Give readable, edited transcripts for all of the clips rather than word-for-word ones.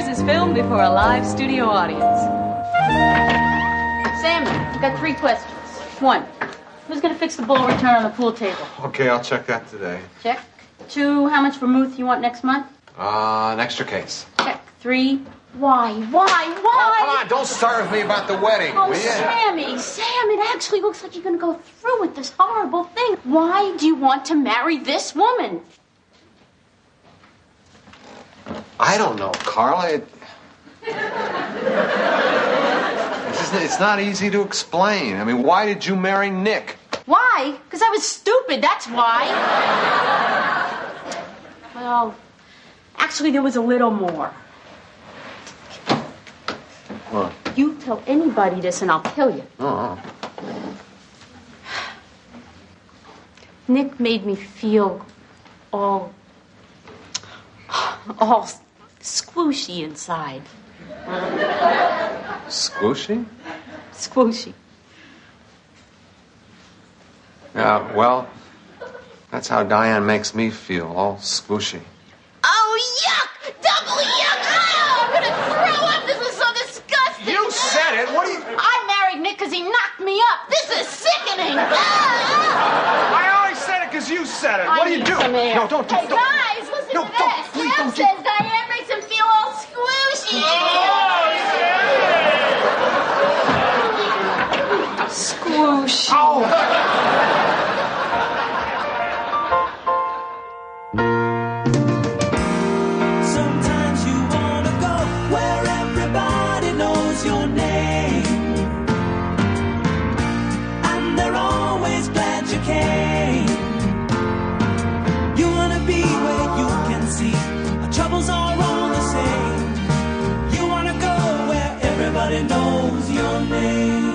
Cheers is filmed before a live studio audience. Sammy, I've got 3 questions. 1, who's going to fix the ball return on the pool table? Okay, I'll check that today. Check. 2, how much vermouth you want next month? An extra case. Check. 3, why? Oh, come on, don't start with me about the wedding, Oh, will ya? Sam, it actually looks like you're going to go through with this horrible thing. Why do you want to marry this woman? I don't know, Carla. It's not easy to explain. I mean, why did you marry Nick? Why? Because I was stupid, that's why. Well, actually, there was a little more. What? You tell anybody this and I'll kill you. Oh. Nick made me feel all squishy inside. Squishy? Squishy. Yeah, well, that's how Diane makes me feel, all squishy. Oh, yuck! Double yuck! Oh, I'm gonna throw up! This is so disgusting! You said it! What do you... I married Nick because he knocked me up! This is sickening! I always said it because you said it! What do you do? No, don't do Hey, it! guys, listen No, to don't, this! please Sam don't says Diane makes him feel all squishy! Squishy. Oh! Sometimes you wanna go where everybody knows your name, and they're always glad you came. You wanna be where you can see our troubles are all the same. You wanna go where everybody knows your name.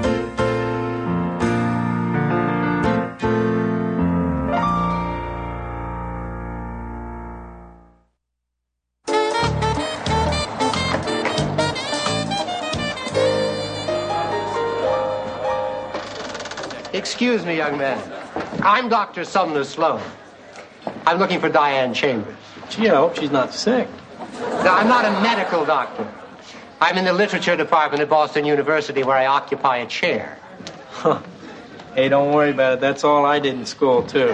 Excuse me, young man. I'm Dr. Sumner Sloan. I'm looking for Diane Chambers. Gee, I hope she's not sick. Now, I'm not a medical doctor. I'm in the literature department at Boston University where I occupy a chair. Huh. Hey, don't worry about it. That's all I did in school, too.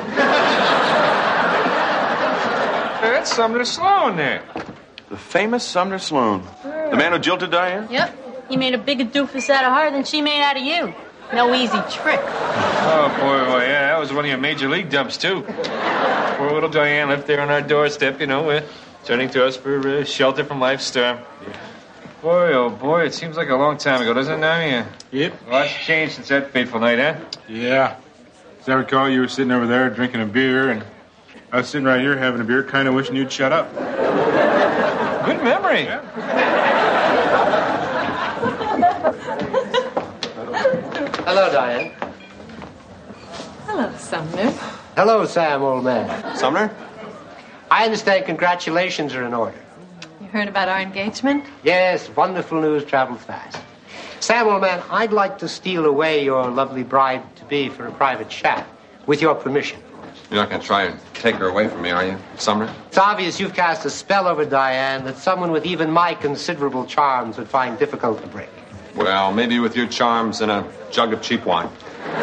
That's Sumner Sloan there. The famous Sumner Sloan. The man who jilted Diane? Yep. He made a bigger doofus out of her than she made out of you. No easy trick. Oh, boy, yeah, that was one of your major league dumps, too. Poor little Diane left there on our doorstep, turning to us for shelter from life's storm. Boy, oh, boy, it seems like a long time ago, doesn't it now? Yeah. Yep. A lot's changed since that fateful night, huh? Yeah. As I recall, you were sitting over there drinking a beer, and I was sitting right here having a beer, kind of wishing you'd shut up. Good memory. Yeah. Hello, Diane. Hello, Sumner. Hello, Sam, old man. Sumner? I understand congratulations are in order. You heard about our engagement? Yes, wonderful news travels fast. Sam, old man, I'd like to steal away your lovely bride-to-be for a private chat, with your permission. You're not going to try and take her away from me, are you, Sumner? It's obvious you've cast a spell over Diane that someone with even my considerable charms would find difficult to break. Well, maybe with your charms and a jug of cheap wine.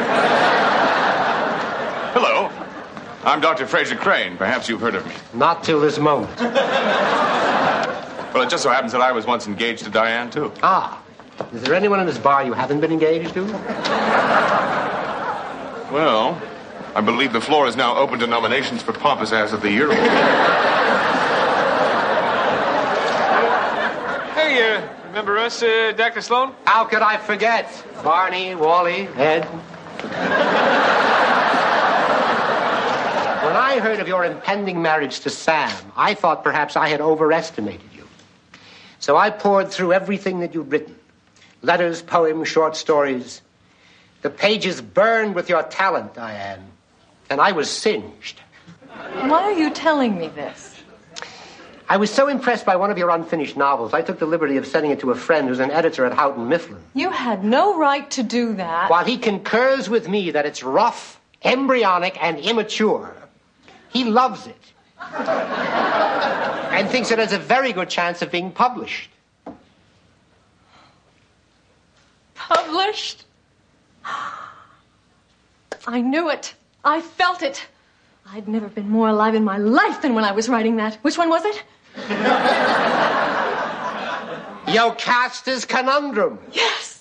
Hello. I'm Dr. Fraser Crane. Perhaps you've heard of me. Not till this moment. Well, it just so happens that I was once engaged to Diane, too. Ah. Is there anyone in this bar you haven't been engaged to? Well, I believe the floor is now open to nominations for Pompous Ass of the Year. Hey, remember us, Dr. Sloan? How could I forget? Barney, Wally, Ed. When I heard of your impending marriage to Sam, I thought perhaps I had overestimated you. So I poured through everything that you'd written. Letters, poems, short stories. The pages burned with your talent, Diane. And I was singed. Why are you telling me this? I was so impressed by one of your unfinished novels, I took the liberty of sending it to a friend who's an editor at Houghton Mifflin. You had no right to do that. While he concurs with me that it's rough, embryonic, and immature, he loves it. and thinks it has a very good chance of being published. Published? I knew it. I felt it. I'd never been more alive in my life than when I was writing that. Which one was it? Yocasta's Conundrum. Yes.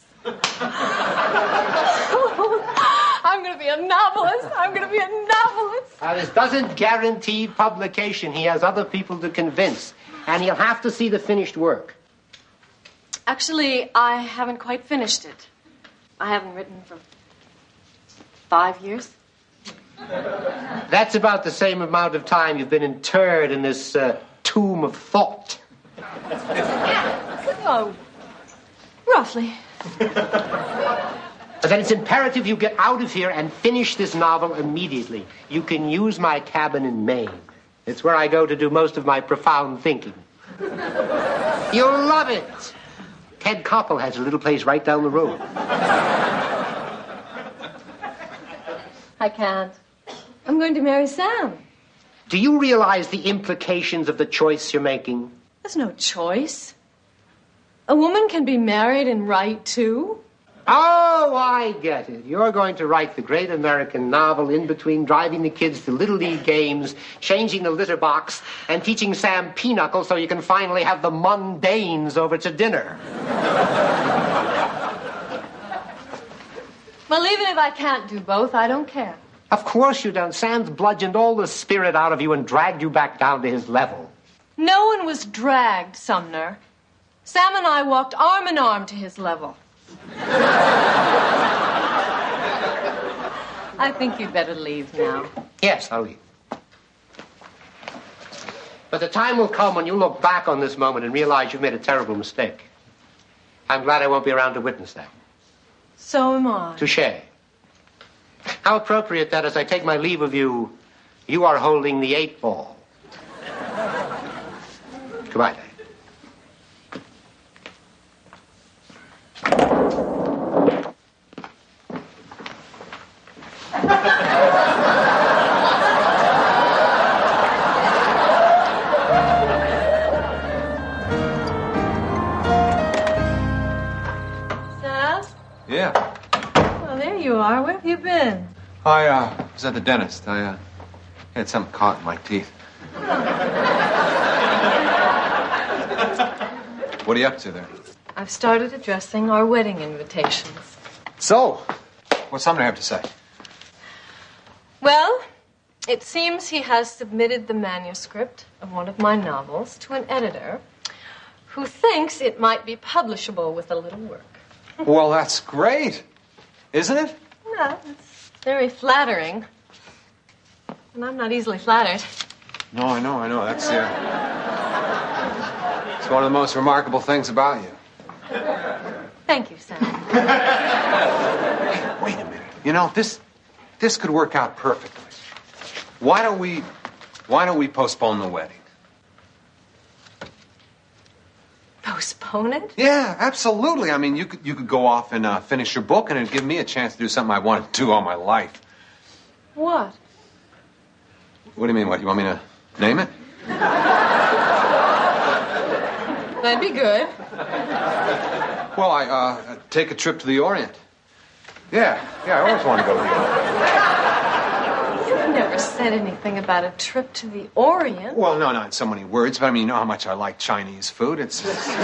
I'm going to be a novelist. I'm going to be a novelist. This doesn't guarantee publication. He has other people to convince. And he'll have to see the finished work. Actually, I haven't quite finished it. I haven't written for 5 years. That's about the same amount of time you've been interred in this tomb of thought. Oh, roughly. But then it's imperative you get out of here and finish this novel immediately. You can use my cabin in Maine. It's where I go to do most of my profound thinking. You'll love it. Ted Koppel has a little place right down the road. I can't. I'm going to marry Sam. Do you realize the implications of the choice you're making? There's no choice. A woman can be married and write, too. Oh, I get it. You're going to write the great American novel in between driving the kids to Little League games, changing the litter box, and teaching Sam pinochle so you can finally have the mundanes over to dinner. Well, even if I can't do both, I don't care. Of course you don't. Sam's bludgeoned all the spirit out of you and dragged you back down to his level. No one was dragged, Sumner. Sam and I walked arm in arm to his level. I think you'd better leave now. Yes, I'll leave. But the time will come when you'll look back on this moment and realize you've made a terrible mistake. I'm glad I won't be around to witness that. So am I. Touché. How appropriate that as I take my leave of you, you are holding the 8-ball. Goodbye, Dave. Sam? Yeah. Well, there you are. Where have you been? I was at the dentist. I had something caught in my teeth. What are you up to there? I've started addressing our wedding invitations. So, what's Sumner have to say? Well, it seems he has submitted the manuscript of one of my novels to an editor who thinks it might be publishable with a little work. Well, that's great, isn't it? No, it's very flattering. And I'm not easily flattered. No, I know. That's it's one of the most remarkable things about you. Thank you, Sam. Wait a minute. You know, this could work out perfectly. Why don't we postpone the wedding? Postpone it? Yeah, absolutely. I mean, you could go off and finish your book, and it'd give me a chance to do something I wanted to do all my life. What? What do you mean? What, you want me to name it? That'd be good. Well, I take a trip to the Orient. Yeah, I always want to go to the Orient. You've never said anything about a trip to the Orient. Well, no, not in so many words, but I mean, you know how much I like Chinese food. It's...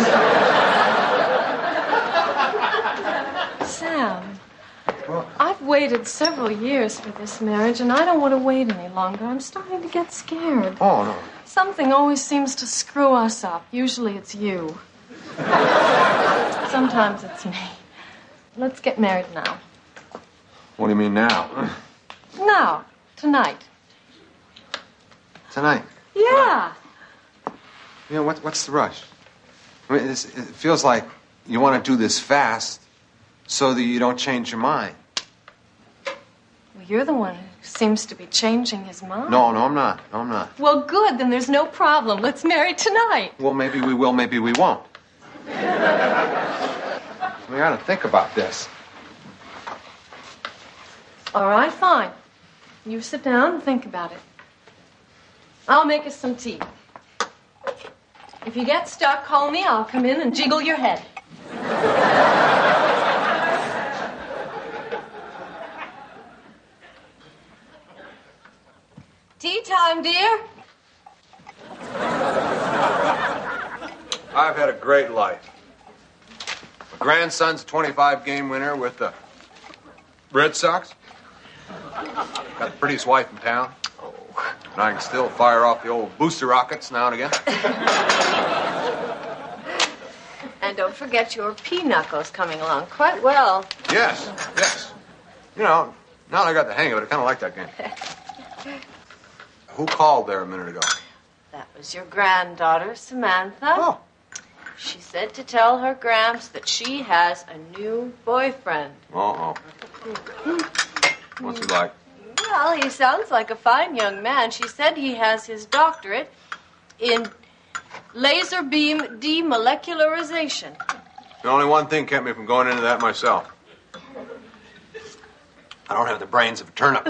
Sam, Well, I've waited several years for this marriage, and I don't want to wait any longer. I'm starting to get scared. oh, no. Something always seems to screw us up. Usually it's you. Sometimes it's me. Let's get married now. What do you mean now? Now. Tonight. Tonight. Yeah. You know, what's the rush? I mean, it feels like you want to do this fast so that you don't change your mind. Well, you're the one who seems to be changing his mind. No, I'm not. Well, good. Then there's no problem. Let's marry tonight. Well, maybe we will, maybe we won't. We got to think about this. All right, fine. You sit down and think about it. I'll make us some tea. If you get stuck, call me. I'll come in and jiggle your head. Tea time, dear. I've had a great life. My grandson's 25-game winner with the Red Sox. Got the prettiest wife in town. And I can still fire off the old booster rockets now and again. And don't forget your pinocchle's coming along quite well. Yes. You know, now that I got the hang of it, I kind of like that game. Who called there a minute ago? That was your granddaughter, Samantha. Oh. She said to tell her Gramps that she has a new boyfriend. Uh-oh. What's he like? Well, he sounds like a fine young man. She said he has his doctorate in laser beam demolecularization. The only one thing kept me from going into that myself. I don't have the brains of a turnip.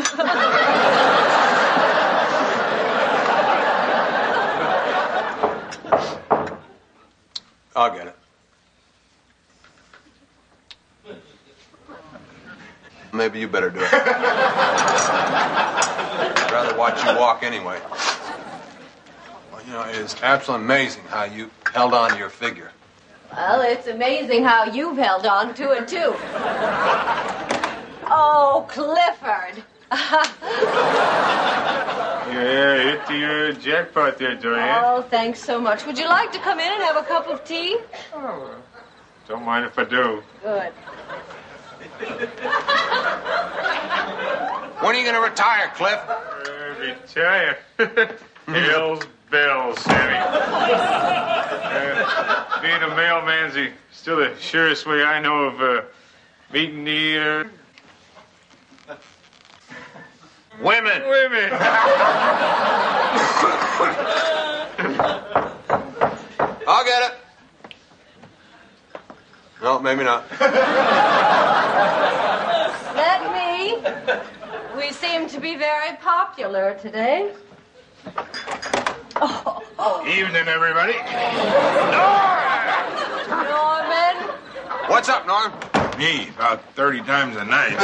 I'll get it. Maybe you better do it. I'd rather watch you walk anyway. Well, you know, it is absolutely amazing how you held on to your figure. Well, it's amazing how you've held on to it, too. Oh, Clifford. Yeah, hit the jackpot there, Joanne. Oh, thanks so much. Would you like to come in and have a cup of tea? Oh, don't mind if I do. Good. When are you going to retire, Cliff? Retire? Hell's bells, Sammy. Being a mailman's still the surest way I know of meeting the... Women. I'll get it. No, maybe not. Let me. We seem to be very popular today. Evening, everybody. Norman. What's up, Norm? Me, about 30 times a night.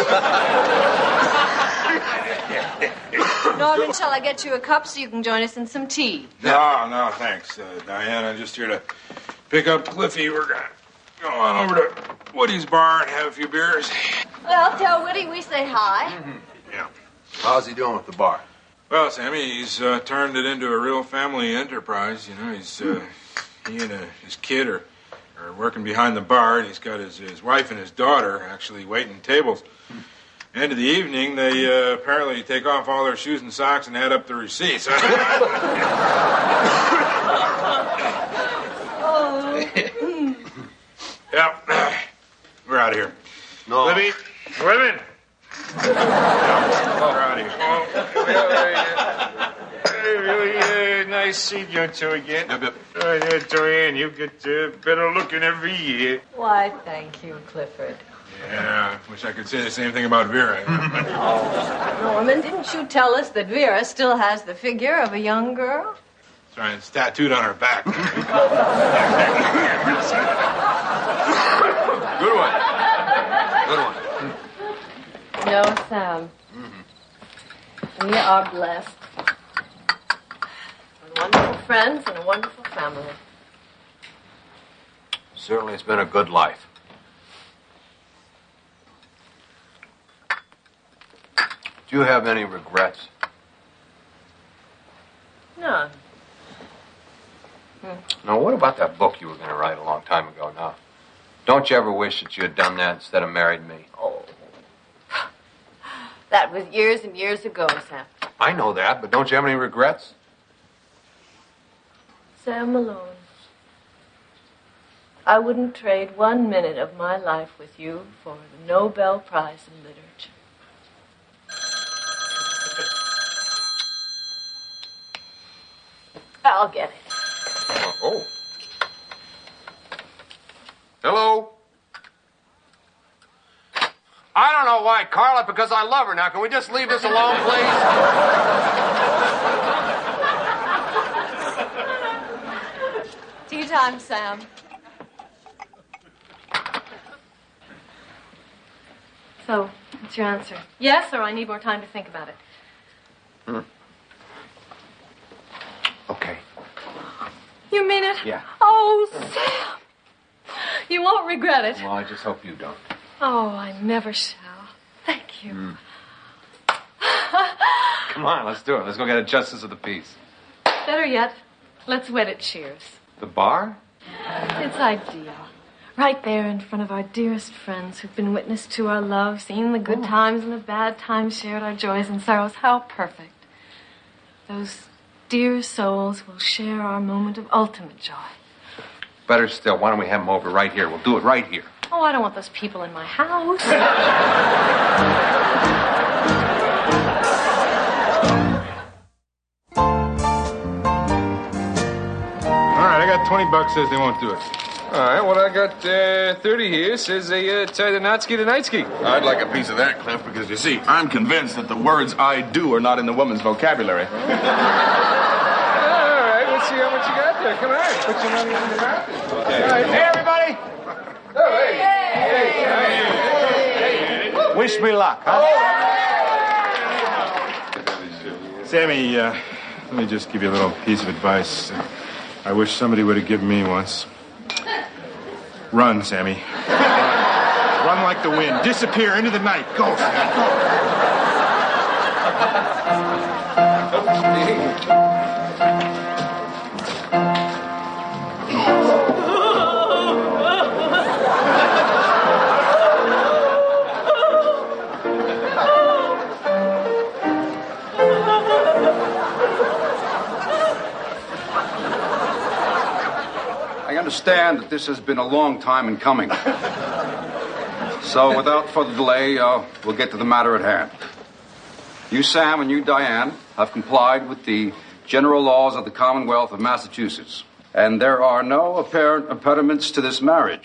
Norman, shall I get you a cup so you can join us in some tea? No, thanks, Diane. I'm just here to pick up Cliffy. We're gonna go on over to Woody's bar and have a few beers. Well, tell Woody we say hi. Yeah. How's he doing with the bar? Well, Sammy, he's turned it into a real family enterprise. You know, he and his kid are working behind the bar, and he's got his wife and his daughter actually waiting tables. End of the evening, they apparently take off all their shoes and socks and add up the receipts. Yep. We're out of here. No. Libby, women. We're out of here. Really nice seeing you two again. Yep. Joanne, you get better looking every year. Why, thank you, Clifford. Yeah, wish I could say the same thing about Vera. Norman, didn't you tell us that Vera still has the figure of a young girl? That's right, it's tattooed on her back. Good one. No, Sam. We are blessed. With wonderful friends and a wonderful family. Certainly it's been a good life. Do you have any regrets? None. Now, what about that book you were going to write a long time ago now? Don't you ever wish that you had done that instead of married me? Oh. That was years and years ago, Sam. I know that, but don't you have any regrets? Sam Malone. I wouldn't trade 1 minute of my life with you for the Nobel Prize in Literature. I'll get it. Oh. Hello? I don't know why, Carla, because I love her. Now, can we just leave this alone, please? Anytime, Sam. So, what's your answer? Yes, or I need more time to think about it? Okay. You mean it? Yeah. Oh, Sam. You won't regret it. Well, I just hope you don't. Oh, I never shall. Thank you. Come on, let's do it. Let's go get a justice of the peace. Better yet, let's wed at Cheers. The bar? It's ideal. Right there in front of our dearest friends who've been witness to our love, seen the good times and the bad times, shared our joys and sorrows. How perfect. Those dear souls will share our moment of ultimate joy. Better still, why don't we have them over right here? We'll do it right here. Oh, I don't want those people in my house. All right, I got $20 says they won't do it. All right, well, I got 30 here. Says they tie the Notsky to Nightsky. I'd like a piece of that, Cliff, because you see, I'm convinced that the words I do are not in the woman's vocabulary. All right, let's see how much you got there. Come on, put your money in the mouth. Okay. All right. Hey, everybody! Oh, hey. Wish me luck, huh? Sammy, let me just give you a little piece of advice. I wish somebody would have given me once. Run, Sammy. Run like the wind. Disappear into the night. Go, Sammy. I understand that this has been a long time in coming. So without further delay, we'll get to the matter at hand. You, Sam, and you, Diane, have complied with the general laws of the Commonwealth of Massachusetts. And there are no apparent impediments to this marriage.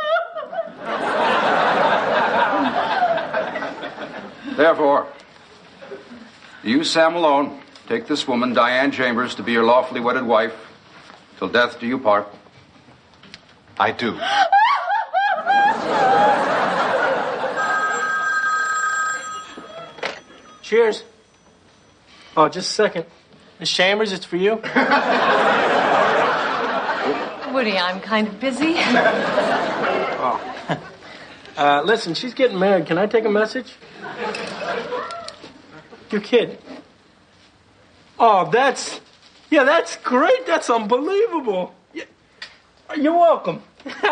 Therefore, you, Sam alone, take this woman, Diane Chambers, to be your lawfully wedded wife, till death do you part. I do. Cheers. Oh, just a second. Miss Chambers, it's for you. Woody, I'm kind of busy. Listen, she's getting married. Can I take a message? Your kid. Oh, that's great. That's unbelievable. You're welcome.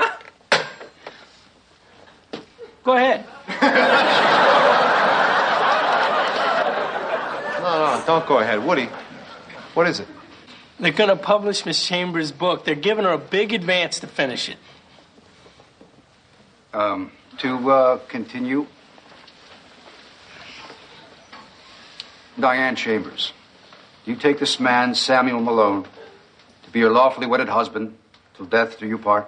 Go ahead. No, don't go ahead. Woody, what is it? They're going to publish Miss Chambers' book. They're giving her a big advance to finish it. To continue, Diane Chambers, you take this man, Samuel Malone, to be your lawfully wedded husband till death do you part.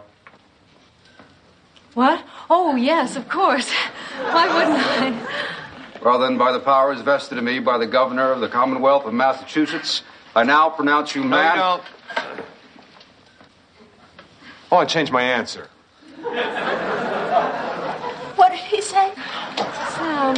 What? Oh, yes, of course. Why wouldn't I? Well, then, by the powers vested in me by the governor of the Commonwealth of Massachusetts, I now pronounce you man... No, you don't. Oh, I changed my answer. What did he say? Sam,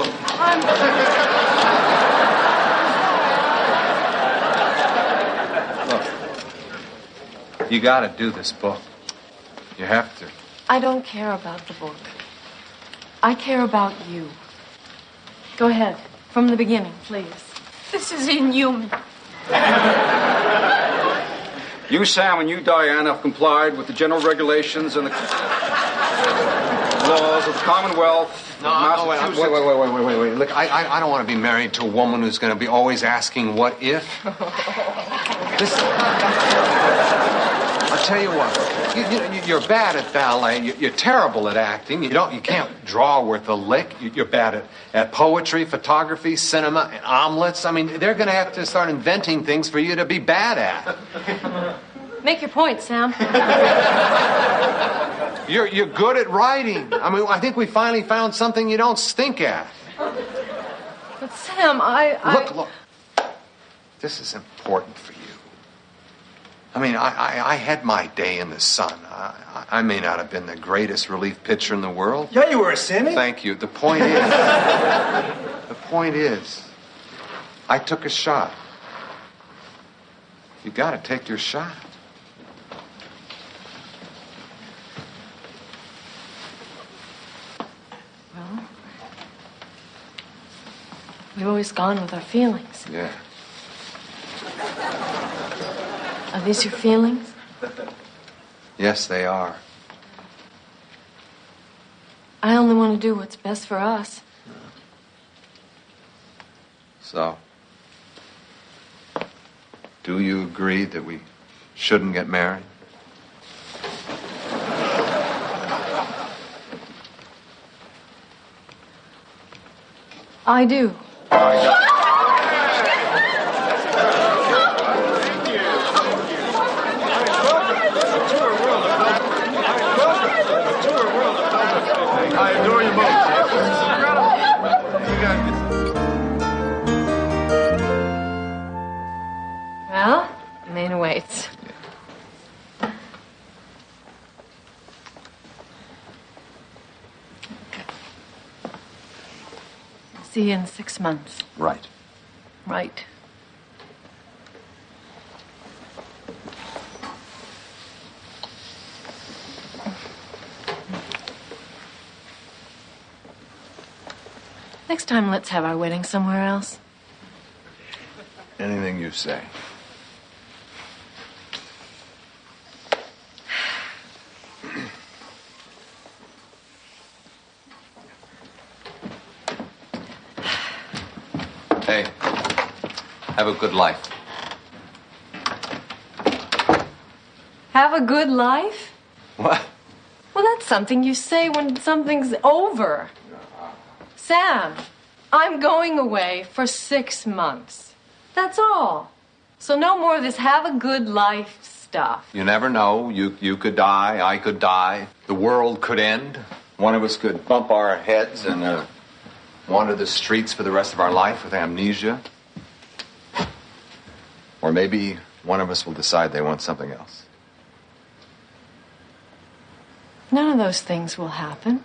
Look, you gotta do this book. You have to. I don't care about the book. I care about you. Go ahead. From the beginning, please. This is inhuman. You, Sam, and you, Diane, have complied with the general regulations and the laws of the Commonwealth of Massachusetts. Wait. Look, I don't want to be married to a woman who's going to be always asking what if. I'll tell you what. You're bad at ballet. You're terrible at acting. You can't draw worth a lick. You're bad at poetry, photography, cinema, and omelets. I mean, they're going to have to start inventing things for you to be bad at. Make your point, Sam. You're good at writing. I mean, I think we finally found something you don't stink at. But Sam, Look. This is important for you. I mean, I had my day in the sun. I may not have been the greatest relief pitcher in the world. Yeah, you were a cynic. Thank you. The point is, I took a shot. You got to take your shot. Well, we've always gone with our feelings. Yeah. Are these your feelings? Yes, they are. I only want to do what's best for us. So, do you agree that we shouldn't get married? I do. I adore you both. This is incredible. You guys Well, Maine waits. See you in 6 months. Right. Right. Next time, let's have our wedding somewhere else. Anything you say. Hey, have a good life. Have a good life? What? Well, that's something you say when something's over. Sam, I'm going away for 6 months. That's all. So no more of this have a good life stuff. You never know. You could die. I could die. The world could end. One of us could bump our heads and wander the streets for the rest of our life with amnesia. Or maybe one of us will decide they want something else. None of those things will happen.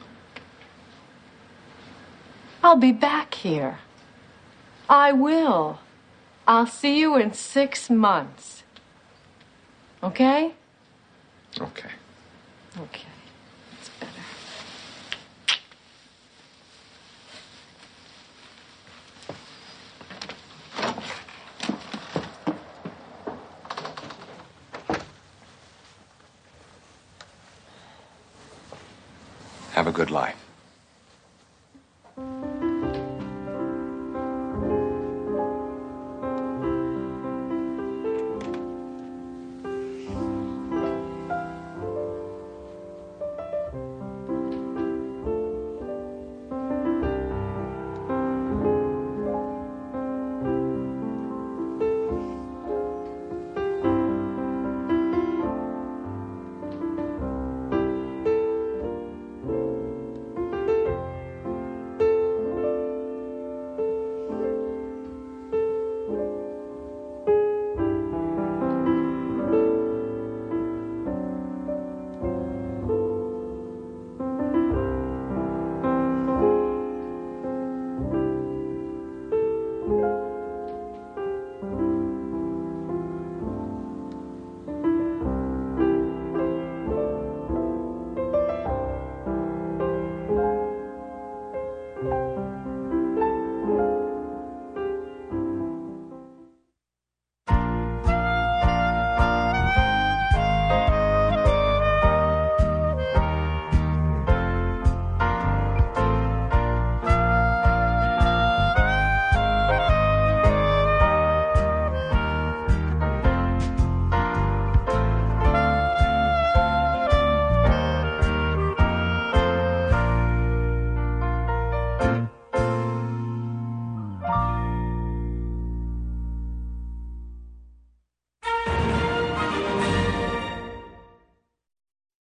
I'll be back here. I will. I'll see you in 6 months. Okay? Okay. Okay. That's better. Have a good life.